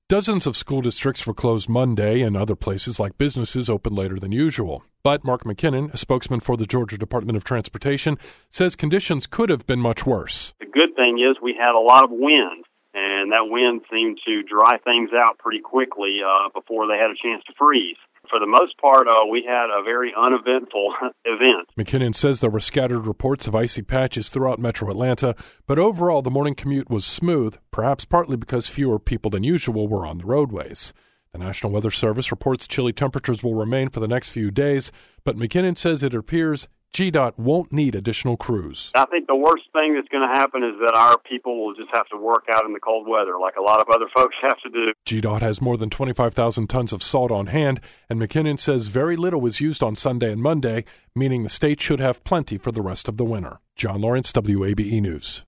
Dozens of school districts were closed Monday, and other places like businesses opened later than usual. But Mark McKinnon, a spokesman for the Georgia Department of Transportation, says conditions could have been much worse. The good thing is we had a lot of wind, and that wind seemed to dry things out pretty quickly before they had a chance to freeze. For the most part, we had a very uneventful event. McKinnon says there were scattered reports of icy patches throughout metro Atlanta, but overall the morning commute was smooth, perhaps partly because fewer people than usual were on the roadways. The National Weather Service reports chilly temperatures will remain for the next few days, but McKinnon says it appears GDOT won't need additional crews. I think the worst thing that's going to happen is that our people will just have to work out in the cold weather like a lot of other folks have to do. GDOT has more than 25,000 tons of salt on hand, and McKinnon says very little was used on Sunday and Monday, meaning the state should have plenty for the rest of the winter. John Lawrence, WABE News.